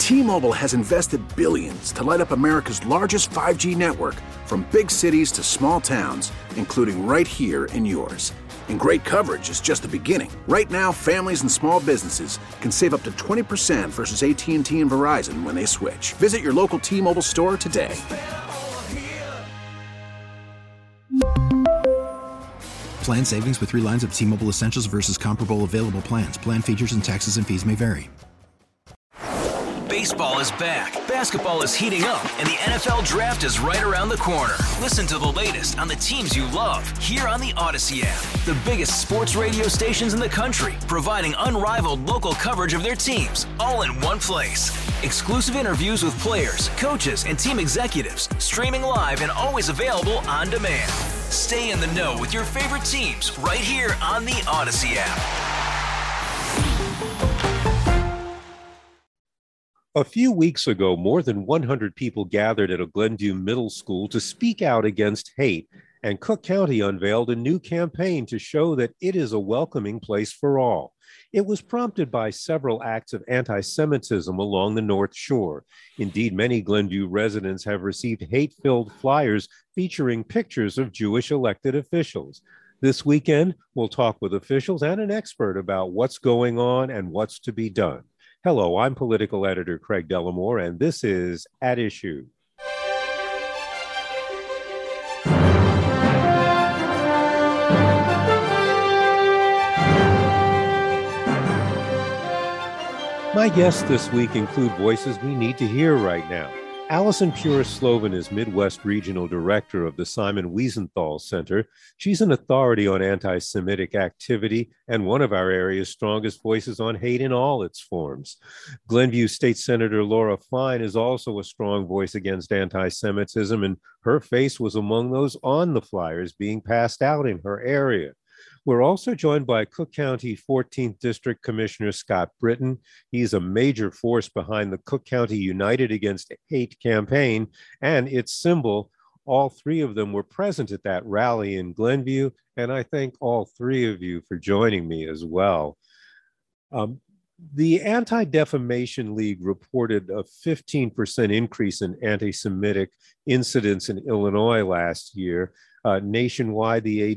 T-Mobile has invested billions to light up America's largest 5G network, from big cities to small towns, including right here in yours. And great coverage is just the beginning. Right now, families and small businesses can save up to 20% versus AT&T and Verizon when they switch. Visit your local T-Mobile store today. Plan savings with 3 lines of T-Mobile Essentials versus comparable available plans. Plan features and taxes and fees may vary. Baseball is back, basketball is heating up, and the NFL Draft is right around the corner. Listen to the latest on the teams you love here on the Odyssey app. The biggest sports radio stations in the country, providing unrivaled local coverage of their teams, all in one place. Exclusive interviews with players, coaches, and team executives, streaming live and always available on demand. Stay in the know with your favorite teams right here on the Odyssey app. A few weeks ago, more than 100 people gathered at a Glenview middle school to speak out against hate, and Cook County unveiled a new campaign to show that it is a welcoming place for all. It was prompted by several acts of anti-Semitism along the North Shore. Indeed, many Glenview residents have received hate-filled flyers featuring pictures of Jewish elected officials. This weekend, we'll talk with officials and an expert about what's going on and what's to be done. Hello, I'm political editor Craig Dellamore, and this is At Issue. My guests this week include voices we need to hear right now. Allison Pure-Slovan is Midwest Regional Director of the Simon Wiesenthal Center. She's an authority on anti-Semitic activity and one of our area's strongest voices on hate in all its forms. Glenview State Senator Laura Fine is also a strong voice against anti-Semitism, and her face was among those on the flyers being passed out in her area. We're also joined by Cook County 14th District Commissioner Scott Britton. He's a major force behind the Cook County United Against Hate campaign and its symbol. All three of them were present at that rally in Glenview, and I thank all three of you for joining me as well. The Anti-Defamation League reported a 15% increase in anti-Semitic incidents in Illinois last year. Nationwide, the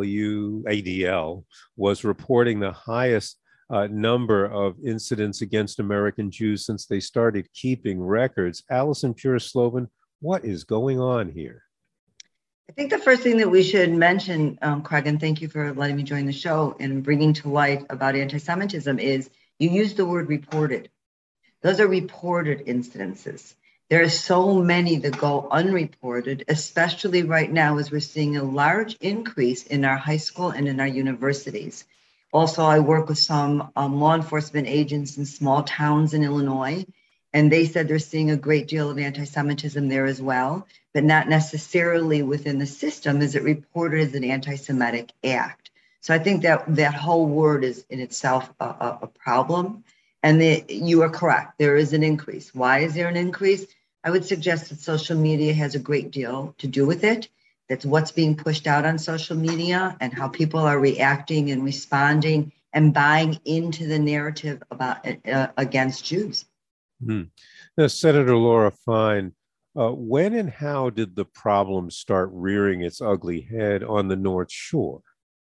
ADL was reporting the highest number of incidents against American Jews since they started keeping records. Allison Pure-Slovan, what is going on here? I think the first thing that we should mention, Craig, and thank you for letting me join the show and bringing to light about anti-Semitism, is you used the word reported. Those are reported incidences. There are so many that go unreported, especially right now as we're seeing a large increase in our high school and in our universities. Also, I work with some law enforcement agents in small towns in Illinois, and they said they're seeing a great deal of anti-Semitism there as well, but not necessarily within the system is it reported as an anti-Semitic act. So I think that whole word is in itself a problem. And you are correct. There is an increase. Why is there an increase? I would suggest that social media has a great deal to do with it. That's what's being pushed out on social media and how people are reacting and responding and buying into the narrative about against Jews. Now, Senator Laura Fine, when and how did the problem start rearing its ugly head on the North Shore?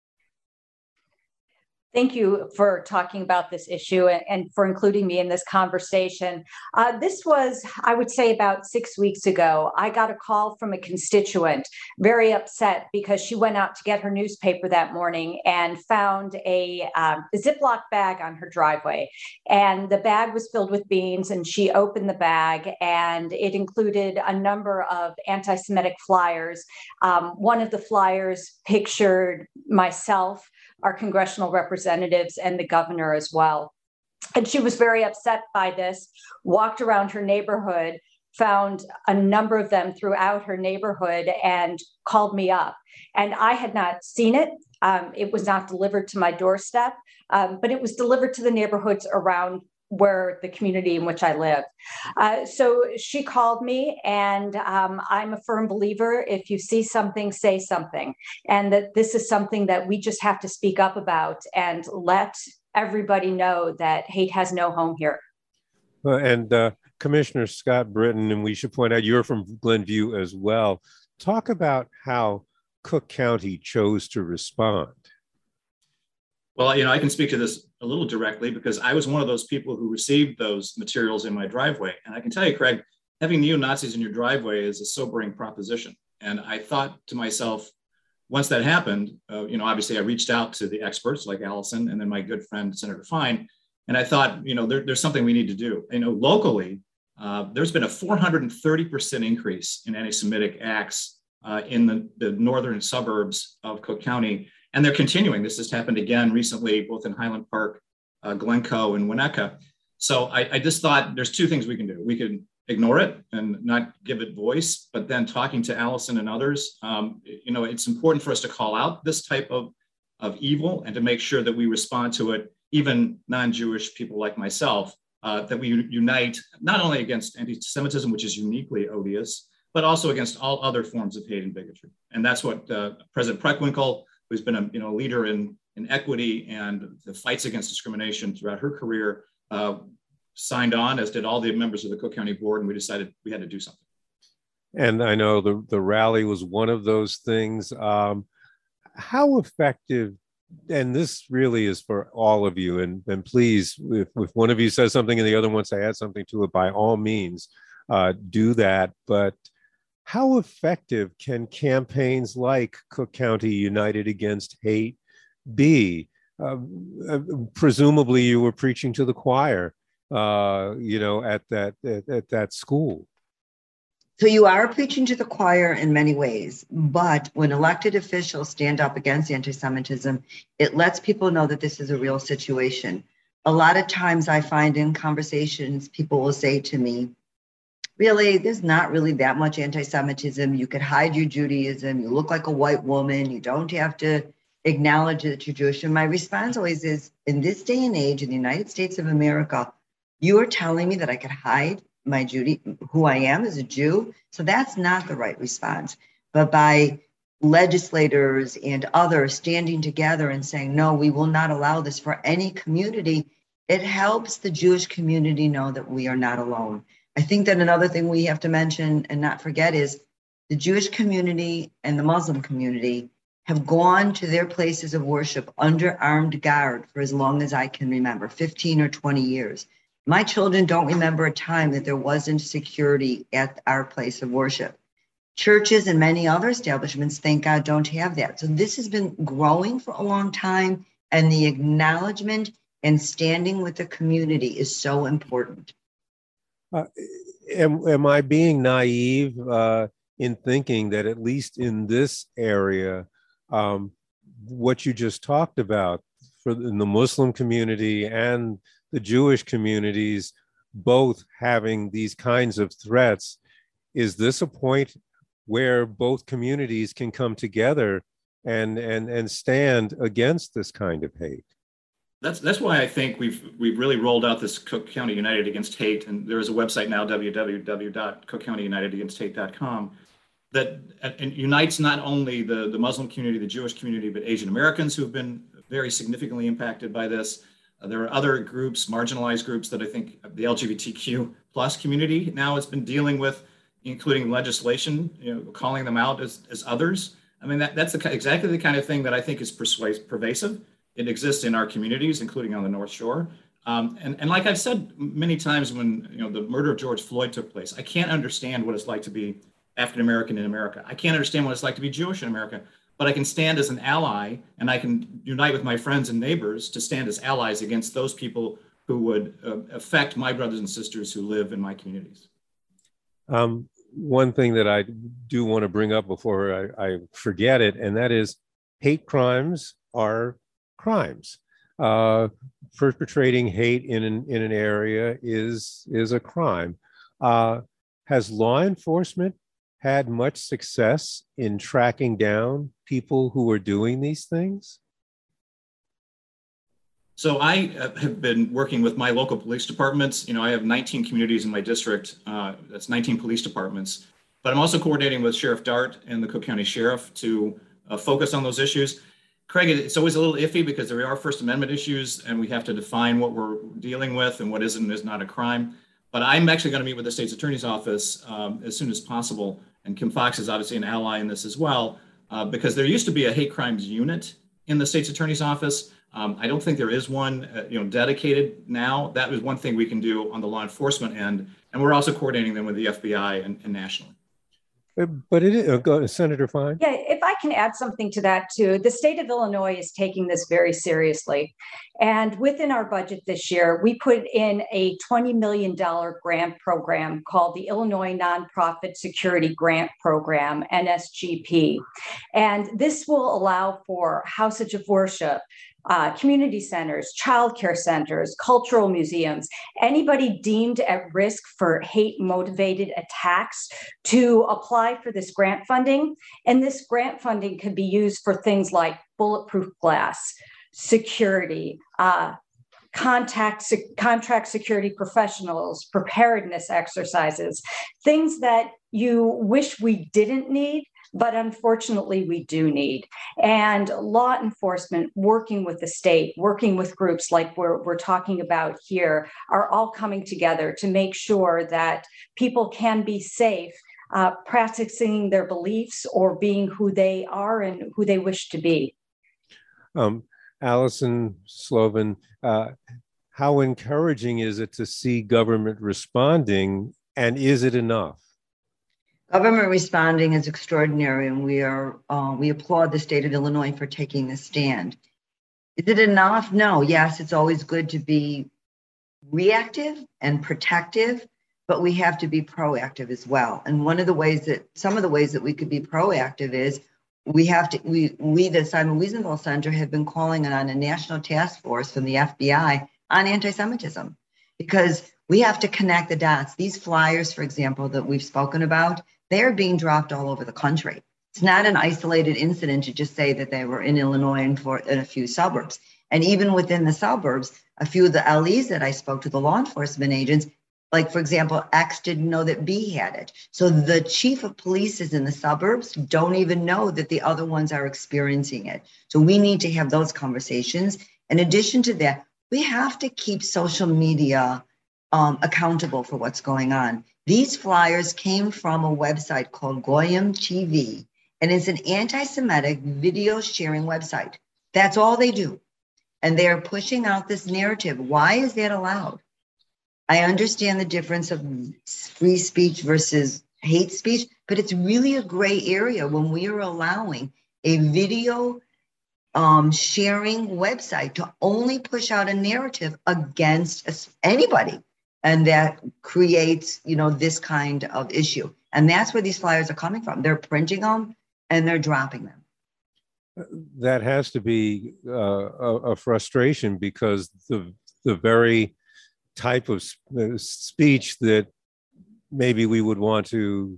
Thank you for talking about this issue and for including me in this conversation. This was, I would say, about 6 weeks ago. I got a call from a constituent, very upset because she went out to get her newspaper that morning and found a Ziploc bag on her driveway. And the bag was filled with beans, and she opened the bag, and it included a number of anti-Semitic flyers. One of the flyers pictured myself, our congressional representatives, and the governor as well. And she was very upset by this, walked around her neighborhood, found a number of them throughout her neighborhood, and called me up. And I had not seen it. It was not delivered to my doorstep, but it was delivered to the neighborhoods around where the community in which I live. So she called me, and I'm a firm believer, if you see something, say something. And that this is something that we just have to speak up about and let everybody know that hate has no home here. And Commissioner Scott Britton, and we should point out you're from Glenview as well. Talk about how Cook County chose to respond. Well, I can speak to this a little directly because I was one of those people who received those materials in my driveway. And I can tell you, Craig, having neo-Nazis in your driveway is a sobering proposition. And I thought to myself, once that happened, obviously I reached out to the experts like Allison and then my good friend, Senator Fine. And I thought, there's something we need to do. Locally, there's been a 430% increase in anti-Semitic acts in the northern suburbs of Cook County. And they're continuing. This has happened again recently, both in Highland Park, Glencoe, and Winnetka. So I just thought there's two things we can do. We can ignore it and not give it voice, but then talking to Allison and others, it's important for us to call out this type of evil and to make sure that we respond to it, even non-Jewish people like myself, that we unite not only against anti-Semitism, which is uniquely odious, but also against all other forms of hate and bigotry. And that's what President Preckwinkle, who's been a leader in equity and the fights against discrimination throughout her career, signed on, as did all the members of the Cook County Board, and we decided we had to do something. And I know the rally was one of those things. How effective, and this really is for all of you, and please, if one of you says something and the other wants to add something to it, by all means, do that. But how effective can campaigns like Cook County United Against Hate be? Presumably you were preaching to the choir, at that school. So you are preaching to the choir in many ways, but when elected officials stand up against anti-Semitism, it lets people know that this is a real situation. A lot of times I find in conversations, people will say to me, really, there's not really that much anti-Semitism. You could hide your Judaism. You look like a white woman. You don't have to acknowledge that you're Jewish. And my response always is, in this day and age, in the United States of America, you are telling me that I could hide my who I am as a Jew? So that's not the right response. But by legislators and others standing together and saying, no, we will not allow this for any community, it helps the Jewish community know that we are not alone. I think that another thing we have to mention and not forget is the Jewish community and the Muslim community have gone to their places of worship under armed guard for as long as I can remember, 15 or 20 years. My children don't remember a time that there wasn't security at our place of worship. Churches and many other establishments, thank God, don't have that. So this has been growing for a long time, and the acknowledgement and standing with the community is so important. Am I being naive in thinking that at least in this area, what you just talked about in the Muslim community and the Jewish communities, both having these kinds of threats, is this a point where both communities can come together and stand against this kind of hate? That's why I think we've really rolled out this Cook County United Against Hate, and there is a website now, www.cookcountyunitedagainst-hate.com, that unites not only the Muslim community, the Jewish community, but Asian Americans who have been very significantly impacted by this. There are other groups, marginalized groups, that I think the LGBTQ plus community now has been dealing with, including legislation, calling them out as others. I mean, that's exactly the kind of thing that I think is pervasive. It exists in our communities, including on the North Shore. And like I've said many times when the murder of George Floyd took place, I can't understand what it's like to be African American in America. I can't understand what it's like to be Jewish in America, but I can stand as an ally, and I can unite with my friends and neighbors to stand as allies against those people who would affect my brothers and sisters who live in my communities. One thing that I do want to bring up before I forget it, and that is hate crimes are crimes. Perpetrating hate in an area is a crime. Has law enforcement had much success in tracking down people who are doing these things? So I have been working with my local police departments. I have 19 communities in my district. That's 19 police departments. But I'm also coordinating with Sheriff Dart and the Cook County Sheriff to focus on those issues. Craig, it's always a little iffy because there are First Amendment issues, and we have to define what we're dealing with and what is and is not a crime. But I'm actually going to meet with the state's attorney's office as soon as possible. And Kim Foxx is obviously an ally in this as well, because there used to be a hate crimes unit in the state's attorney's office. I don't think there is one, dedicated now. That is one thing we can do on the law enforcement end, and we're also coordinating them with the FBI and nationally. But it is, Senator Fine. Yeah, if I can add something to that too, the state of Illinois is taking this very seriously. And within our budget this year, we put in a $20 million grant program called the Illinois Nonprofit Security Grant Program, NSGP. And this will allow for houses of worship, community centers, childcare centers, cultural museums, anybody deemed at risk for hate-motivated attacks to apply for this grant funding. And this grant funding could be used for things like bulletproof glass, security, contract security professionals, preparedness exercises, things that you wish we didn't need, but unfortunately we do need. And law enforcement working with the state, working with groups like we're talking about here, are all coming together to make sure that people can be safe, practicing their beliefs or being who they are and who they wish to be. Allison Slovin, how encouraging is it to see government responding, and is it enough? Government responding is extraordinary, and we applaud the state of Illinois for taking this stand. Is it enough? No. Yes, it's always good to be reactive and protective, but we have to be proactive as well. And some of the ways that we could be proactive is we, the Simon Wiesenthal Center, have been calling on a national task force from the FBI on anti-Semitism, because we have to connect the dots. These flyers, for example, that we've spoken about, they're being dropped all over the country. It's not an isolated incident to just say that they were in Illinois and in a few suburbs. And even within the suburbs, a few of the LEs that I spoke to, the law enforcement agents, like, for example, X didn't know that B had it. So the chief of police is in the suburbs, don't even know that the other ones are experiencing it. So we need to have those conversations. In addition to that, we have to keep social media accountable for what's going on. These flyers came from a website called Goyim TV, and it's an anti-Semitic video sharing website. That's all they do. And they're pushing out this narrative. Why is that allowed? I understand the difference of free speech versus hate speech, but it's really a gray area when we are allowing a video sharing website to only push out a narrative against anybody. And that creates, this kind of issue. And that's where these flyers are coming from. They're printing them and they're dropping them. That has to be a frustration, because the very type of speech that maybe we would want to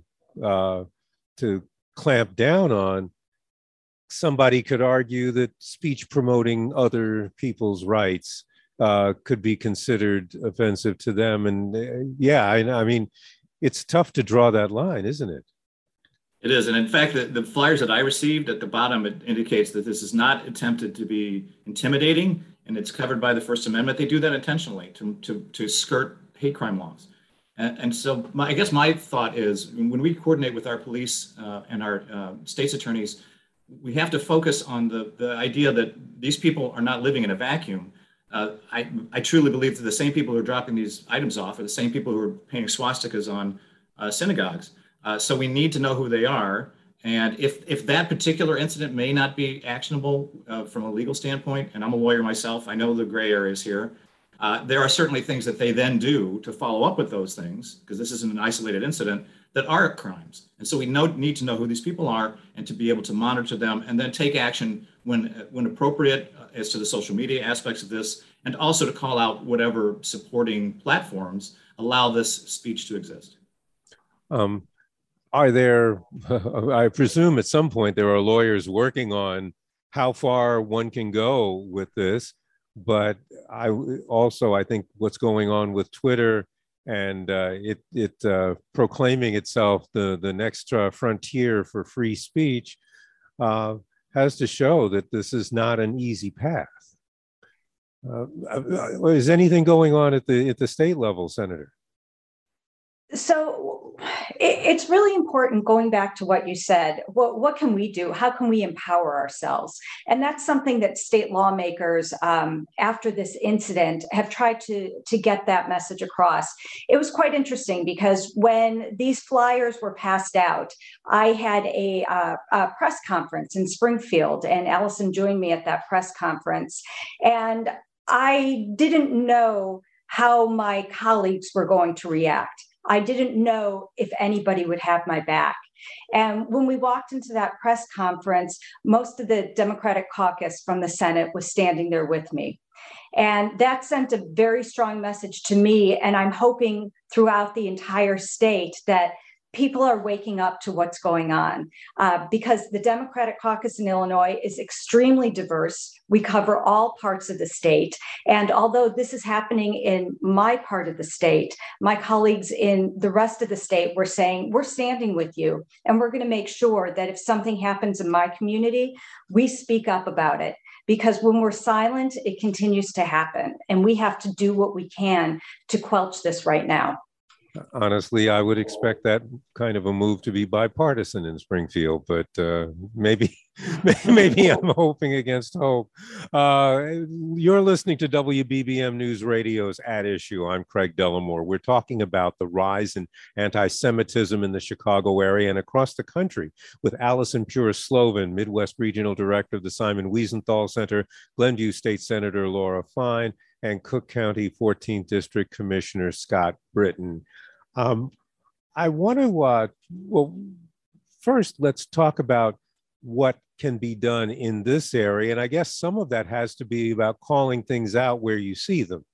clamp down on, somebody could argue that speech promoting other people's rights could be considered offensive to them. And I mean, it's tough to draw that line, isn't it? It is. And in fact, the flyers that I received at the bottom, it indicates that this is not attempted to be intimidating, and it's covered by the First Amendment. They do that intentionally to skirt hate crime laws. And so I guess my thought is, when we coordinate with our police and our state's attorneys, we have to focus on the idea that these people are not living in a vacuum. I truly believe that the same people who are dropping these items off are the same people who are painting swastikas on synagogues. So we need to know who they are. And if that particular incident may not be actionable from a legal standpoint, and I'm a lawyer myself, I know the gray areas here, there are certainly things that they then do to follow up with those things, because this isn't an isolated incident, that are crimes. And so we need to know who these people are and to be able to monitor them and then take action when appropriate as to the social media aspects of this, and also to call out whatever supporting platforms allow this speech to exist. Are there, I presume at some point there are lawyers working on how far one can go with this, but I think what's going on with Twitter and it proclaiming itself the next frontier for free speech has to show that this is not an easy path. Is anything going on at the state level, Senator? So it's really important, going back to what you said, what can we do? How can we empower ourselves? And that's something that state lawmakers, after this incident, have tried to get that message across. It was quite interesting because when these flyers were passed out, I had a press conference in Springfield, and Allison joined me at that press conference. And I didn't know how my colleagues were going to react. I didn't know if anybody would have my back. And when we walked into that press conference, most of the Democratic caucus from the Senate was standing there with me. And that sent a very strong message to me. And I'm hoping throughout the entire state that people are waking up to what's going on, because the Democratic caucus in Illinois is extremely diverse. We cover all parts of the state. And although this is happening in my part of the state, my colleagues in the rest of the state were saying, we're standing with you, and we're going to make sure that if something happens in my community, we speak up about it. Because when we're silent, it continues to happen. And we have to do what we can to quelch this right now. Honestly, I would expect that kind of a move to be bipartisan in Springfield, but maybe I'm hoping against hope. You're listening to WBBM News Radio's At Issue. I'm Craig Dellimore. We're talking about the rise in anti-Semitism in the Chicago area and across the country with Allison Purist-Slovin, Midwest Regional Director of the Simon Wiesenthal Center, Glenview State Senator Laura Fine, and Cook County 14th District Commissioner Scott Britton. I want to, well, first, let's talk about what can be done in this area. And I guess some of that has to be about calling things out where you see them.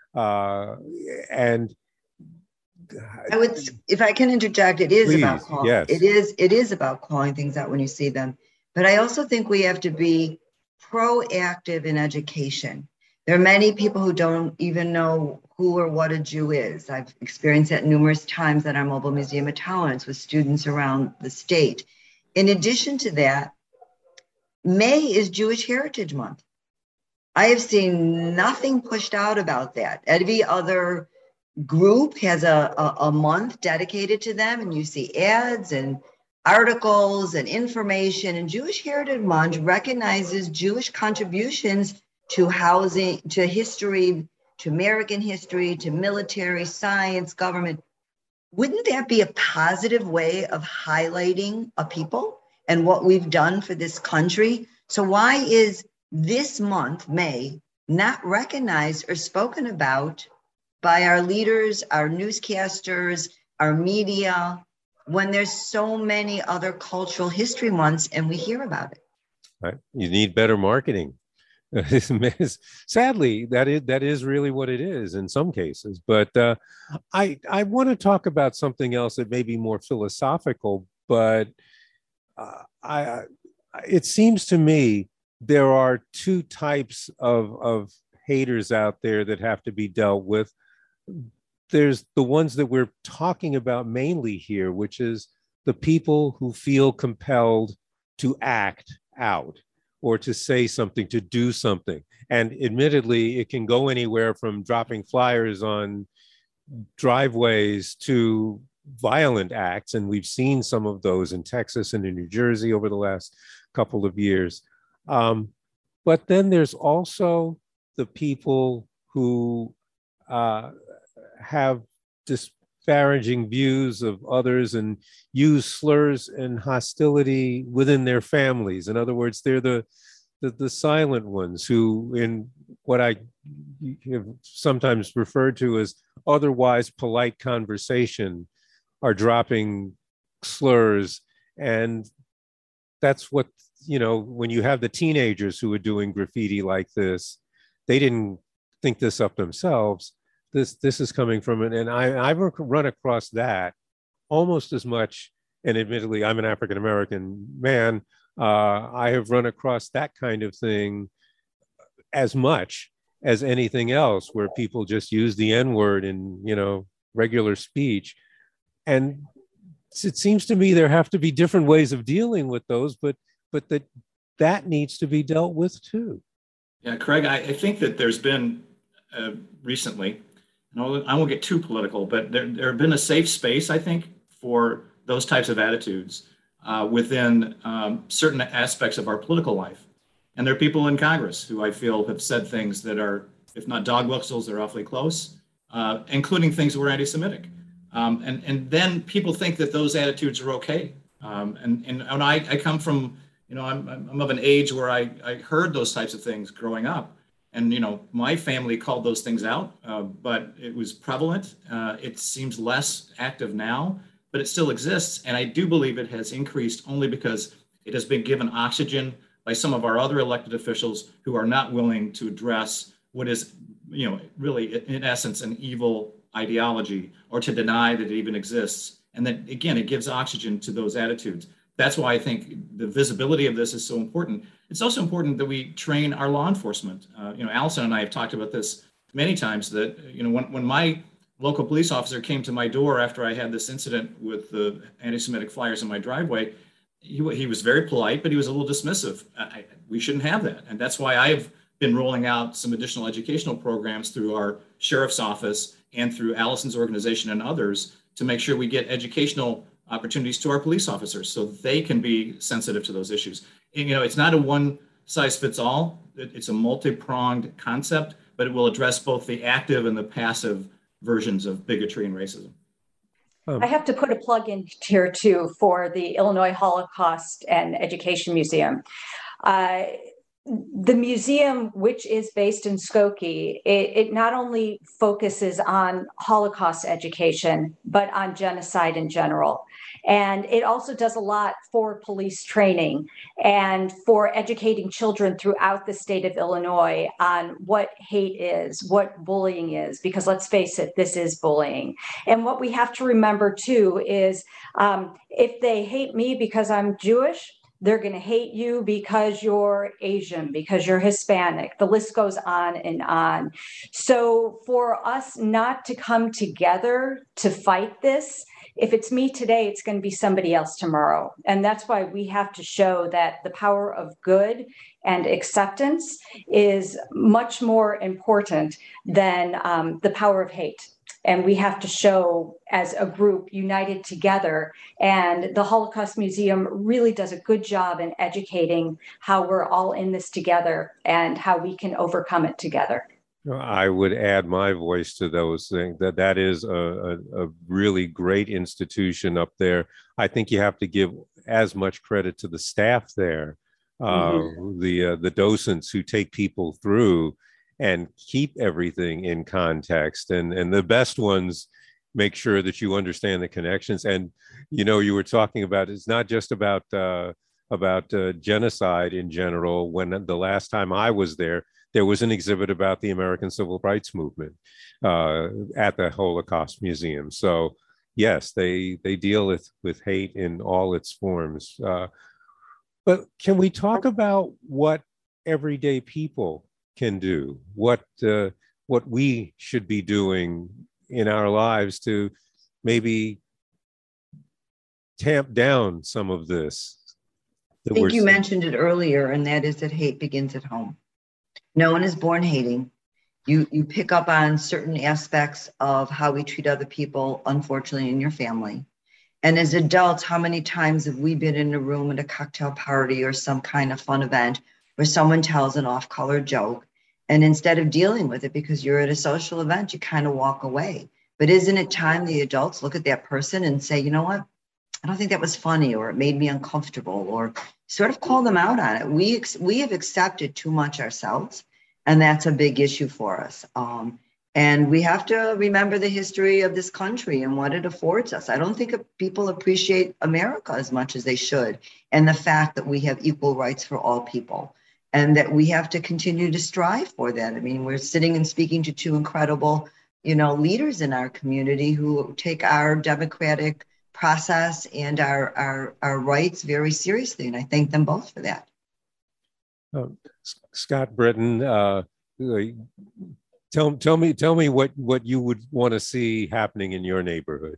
And I would, if I can interject, it is please, about calling. Yes. It is about calling things out when you see them. But I also think we have to be proactive in education. There are many people who don't even know who or what a Jew is. I've experienced that numerous times at our Mobile Museum of Tolerance with students around the state. In addition to that, May is Jewish Heritage Month. I have seen nothing pushed out about that. Every other group has a month dedicated to them, and you see ads and articles and information. And Jewish Heritage Month recognizes Jewish contributions to housing, to history, to American history, to military, science, government. Wouldn't that be a positive way of highlighting a people and what we've done for this country? So why is this month, May, not recognized or spoken about by our leaders, our newscasters, our media, when there's so many other cultural history months and we hear about it? Right. You need better marketing. Sadly, that is really what it is in some cases. But I want to talk about something else that may be more philosophical. But it seems to me there are two types of haters out there that have to be dealt with. There's the ones that we're talking about mainly here, which is the people who feel compelled to act out, or to say something, to do something. And admittedly, it can go anywhere from dropping flyers on driveways to violent acts. And we've seen some of those in Texas and in New Jersey over the last couple of years. But then there's also the people who have disparaging views of others and use slurs and hostility within their families. In other words, they're the silent ones who, in what I have sometimes referred to as otherwise polite conversation, are dropping slurs. And that's what, when you have the teenagers who are doing graffiti like this, they didn't think this up themselves. This is coming from it. And I've run across that almost as much. And admittedly, I'm an African-American man. I have run across that kind of thing as much as anything else, where people just use the N-word in, regular speech. And it seems to me there have to be different ways of dealing with those, but that needs to be dealt with too. Yeah, Craig, I think that there's been recently I won't get too political, but there have been a safe space, I think, for those types of attitudes within certain aspects of our political life. And there are people in Congress who I feel have said things that are, if not dog whistles, they're awfully close, including things that were anti-Semitic. And then people think that those attitudes are okay. And I come from, I'm of an age where I heard those types of things growing up. And, my family called those things out, but it was prevalent. It seems less active now, but it still exists. And I do believe it has increased only because it has been given oxygen by some of our other elected officials who are not willing to address what is, really, in essence, an evil ideology, or to deny that it even exists. And then, again, it gives oxygen to those attitudes. That's why I think the visibility of this is so important. It's also important that we train our law enforcement. Allison and I have talked about this many times, that, when my local police officer came to my door after I had this incident with the anti-Semitic flyers in my driveway, he was very polite, but he was a little dismissive. We shouldn't have that. And that's why I've been rolling out some additional educational programs through our sheriff's office and through Allison's organization and others to make sure we get educational opportunities to our police officers so they can be sensitive to those issues. And, it's not a one size fits all. It's a multi-pronged concept, but it will address both the active and the passive versions of bigotry and racism. I have to put a plug in here too for the Illinois Holocaust and Education Museum. The museum, which is based in Skokie, it not only focuses on Holocaust education, but on genocide in general. And it also does a lot for police training and for educating children throughout the state of Illinois on what hate is, what bullying is, because let's face it, this is bullying. And what we have to remember too is if they hate me because I'm Jewish, they're going to hate you because you're Asian, because you're Hispanic. The list goes on and on. So for us not to come together to fight this, if it's me today, it's going to be somebody else tomorrow. And that's why we have to show that the power of good and acceptance is much more important than the power of hate. And we have to show as a group united together. And the Holocaust Museum really does a good job in educating how we're all in this together and how we can overcome it together. I would add my voice to those things. That is a really great institution up there. I think you have to give as much credit to the staff there, the docents who take people through and keep everything in context. And the best ones make sure that you understand the connections. And, you were talking about, it's not just about genocide in general. When the last time I was there was an exhibit about the American Civil Rights Movement at the Holocaust Museum. So yes, they deal with hate in all its forms. But can we talk about what everyday people can do, what we should be doing in our lives to maybe tamp down some of this? I think you mentioned it earlier, and that is that hate begins at home. No one is born hating. You pick up on certain aspects of how we treat other people, unfortunately, in your family. And as adults, how many times have we been in a room at a cocktail party or some kind of fun event where someone tells an off-color joke, and instead of dealing with it because you're at a social event, you kind of walk away. But isn't it time the adults look at that person and say, you know what, I don't think that was funny, or it made me uncomfortable, or sort of call them out on it. We have accepted too much ourselves, and that's a big issue for us. And we have to remember the history of this country and what it affords us. I don't think people appreciate America as much as they should, and the fact that we have equal rights for all people, and that we have to continue to strive for that. I mean, we're sitting and speaking to two incredible, leaders in our community who take our democratic process and our rights very seriously, and I thank them both for that. Scott Britton, tell me what you would want to see happening in your neighborhood.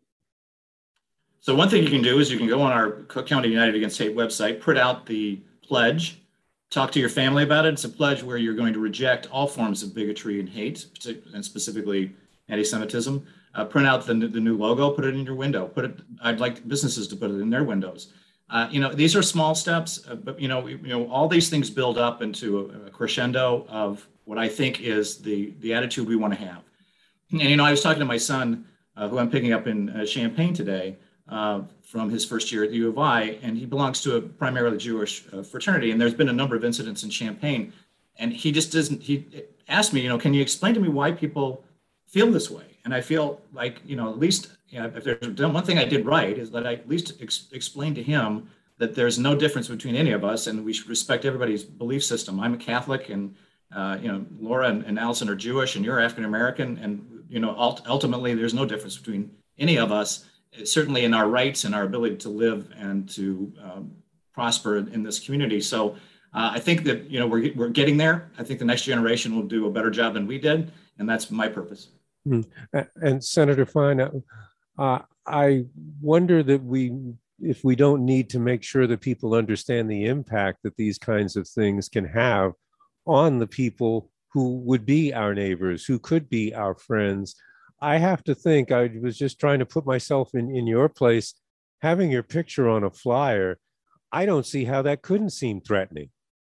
So one thing you can do is you can go on our Cook County United Against Hate website, print out the pledge, talk to your family about it. It's a pledge where you're going to reject all forms of bigotry and hate, and specifically anti-Semitism, print out the new logo, put it in your window. I'd like businesses to put it in their windows. These are small steps, but all these things build up into a crescendo of what I think is the attitude we want to have. And I was talking to my son, who I'm picking up in Champaign today, from his first year at the U of I, and he belongs to a primarily Jewish fraternity. And there's been a number of incidents in Champaign, and he just doesn't. He asked me, can you explain to me why people feel this way? And I feel like, at least, if there's one thing I did right is that I at least explained to him that there's no difference between any of us, and we should respect everybody's belief system. I'm a Catholic, and Laura and Allison are Jewish, and you're African American, and ultimately there's no difference between any of us, certainly in our rights and our ability to live and to prosper in this community. So I think that we're getting there. I think the next generation will do a better job than we did, and that's my purpose. And Senator Fine, I wonder that if we don't need to make sure that people understand the impact that these kinds of things can have on the people who would be our neighbors, who could be our friends. I have to think, I was just trying to put myself in your place, having your picture on a flyer, I don't see how that couldn't seem threatening.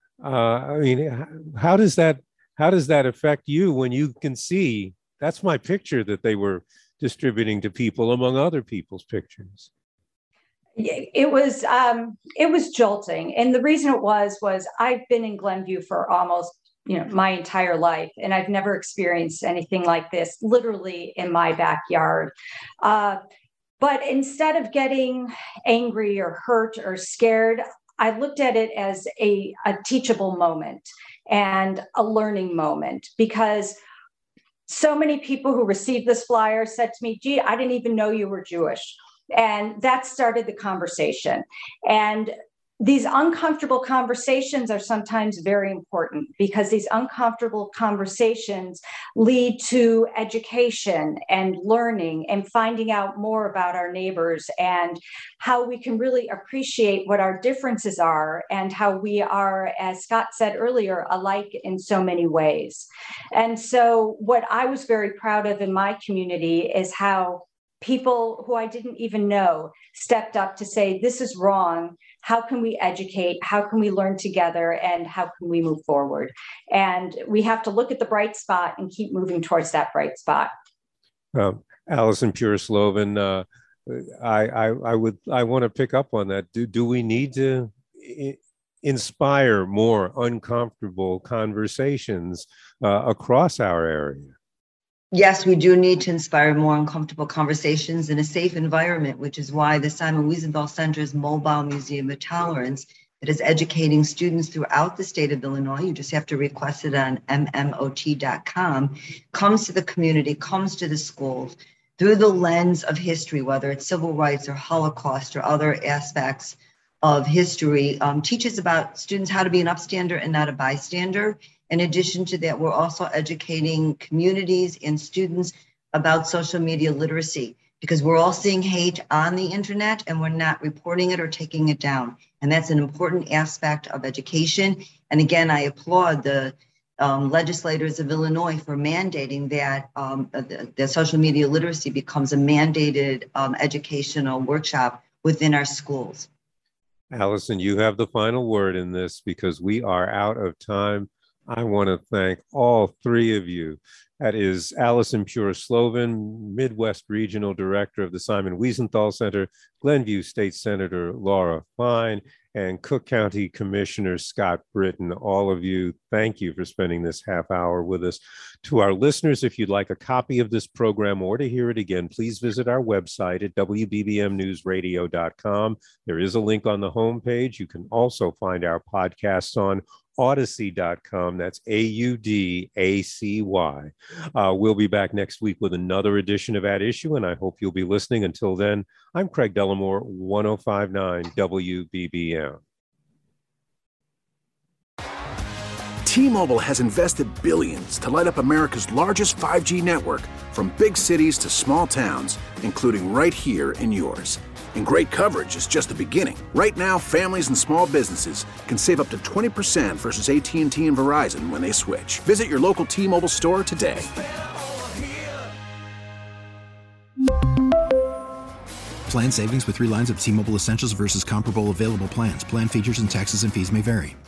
How does that affect you when you can see that's my picture that they were distributing to people among other people's pictures? It was jolting. And the reason it was I've been in Glenview for almost, my entire life, and I've never experienced anything like this, literally in my backyard. But instead of getting angry or hurt or scared, I looked at it as a teachable moment and a learning moment, because so many people who received this flyer said to me, gee, I didn't even know you were Jewish. And that started the conversation. And these uncomfortable conversations are sometimes very important, because these uncomfortable conversations lead to education and learning and finding out more about our neighbors and how we can really appreciate what our differences are and how we are, as Scott said earlier, alike in so many ways. And so what I was very proud of in my community is how people who I didn't even know stepped up to say, this is wrong. How can we educate? How can we learn together? And how can we move forward? And we have to look at the bright spot and keep moving towards that bright spot. Allison Pure-Slovan, I want to pick up on that. Do we need to inspire more uncomfortable conversations across our area? Yes, we do need to inspire more uncomfortable conversations in a safe environment, which is why the Simon Wiesenthal Center's Mobile Museum of Tolerance, that is educating students throughout the state of Illinois, you just have to request it on mmot.com, comes to the community, comes to the schools through the lens of history, whether it's civil rights or Holocaust or other aspects of history, teaches about students how to be an upstander and not a bystander. In addition to that, we're also educating communities and students about social media literacy, because we're all seeing hate on the internet and we're not reporting it or taking it down. And that's an important aspect of education. And again, I applaud the legislators of Illinois for mandating that the social media literacy becomes a mandated educational workshop within our schools. Allison, you have the final word in this because we are out of time. I want to thank all three of you. That is Allison Pure-Slovan, Midwest Regional Director of the Simon Wiesenthal Center, Glenview State Senator Laura Fine, and Cook County Commissioner Scott Britton. All of you, thank you for spending this half hour with us. To our listeners, if you'd like a copy of this program or to hear it again, please visit our website at wbbmnewsradio.com. There is a link on the homepage. You can also find our podcasts on Audacy.com. That's AUDACY. We'll be back next week with another edition of At Issue, and I hope you'll be listening. Until then, I'm Craig Dellamore, 105.9 WBBM. T-Mobile has invested billions to light up America's largest 5G network, from big cities to small towns, including right here in yours. And great coverage is just the beginning. Right now, families and small businesses can save up to 20% versus AT&T and Verizon when they switch. Visit your local T-Mobile store today. Plan savings with 3 lines of T-Mobile Essentials versus comparable available plans. Plan features and taxes and fees may vary.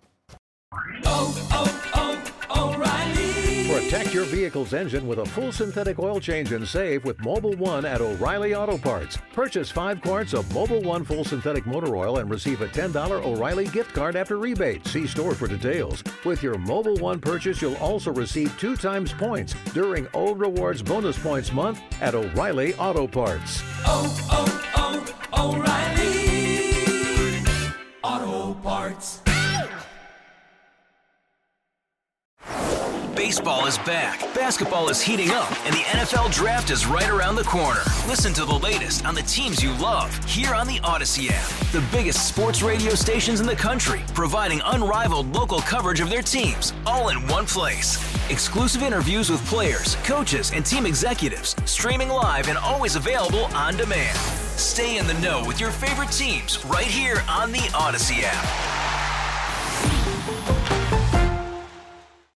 O'Reilly. Protect your vehicle's engine with a full synthetic oil change and save with Mobil 1 at O'Reilly Auto Parts. Purchase 5 quarts of Mobil 1 full synthetic motor oil and receive a $10 O'Reilly gift card after rebate. See store for details. With your Mobil 1 purchase, you'll also receive 2 times points during O Rewards Bonus Points Month at O'Reilly Auto Parts. O'Reilly Auto Parts. Baseball is back, basketball is heating up, and the NFL Draft is right around the corner. Listen to the latest on the teams you love here on the Odyssey app. The biggest sports radio stations in the country, providing unrivaled local coverage of their teams, all in one place. Exclusive interviews with players, coaches, and team executives, streaming live and always available on demand. Stay in the know with your favorite teams right here on the Odyssey app.